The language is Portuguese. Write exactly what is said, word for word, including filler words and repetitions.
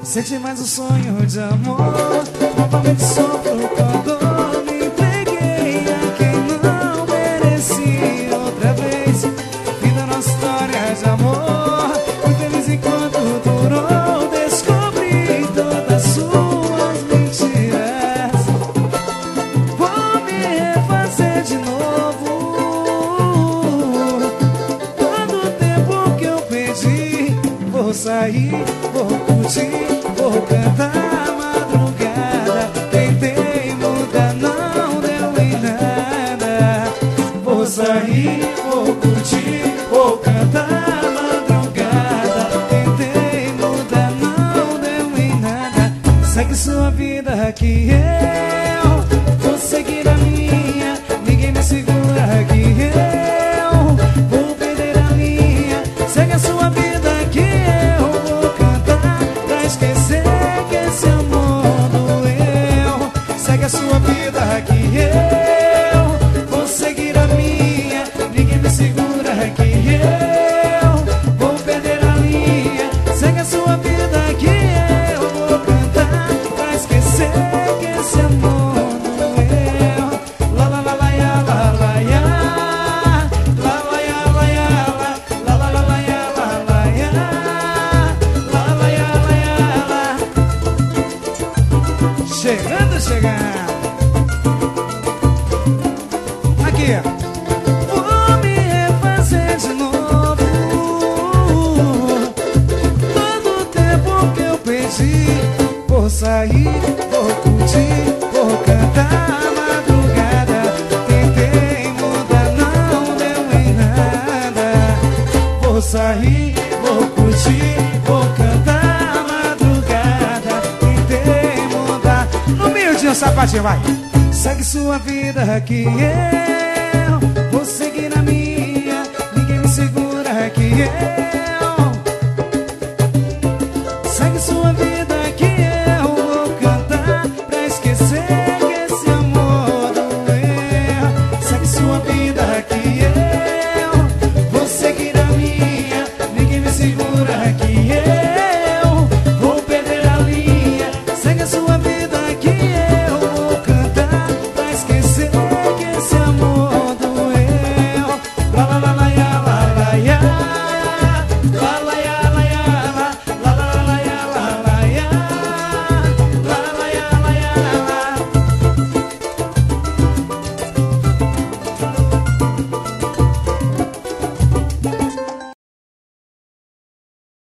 Sente mais um sonho de amor. Novamente sofro quando me entreguei a quem não merecia. Outra vez, vida nossa história de amor. Fui feliz enquanto durou. Descobri todas as suas mentiras. Vou me refazer de novo. Todo tempo que eu perdi, vou sair, vou curtir, vou cantar a madrugada. Tentei mudar, não deu em nada. Vou sair, vou curtir, vou cantar a madrugada. Tentei mudar, não deu em nada. Segue sua vida que eu vou seguir a minha. Ninguém me segura que eu vou perder a minha. Segue a sua vida que eu vou cantar pra esquecer que esse amor doeu. Segue a sua vida que eu vou seguir a minha. Ninguém me segura que eu vou perder a minha. Segue a sua vida que eu vou cantar pra esquecer que esse amor doeu. La la la la ya, la la ya. La la ya, la ya, la. La la la la ya, la la ya. La la ya, la ya, la. Chegando, chegando. Aqui, vou me refazer de novo. Todo o tempo que eu perdi, vou sair, vou curtir, vou cantar a madrugada. Tentei mudar, não deu em nada. Vou sair, vou curtir, vou cantar a madrugada. Tentei mudar. No meio de um sapatinho, vai. Segue sua vida que eu vou seguir a minha. Ninguém me segura que eu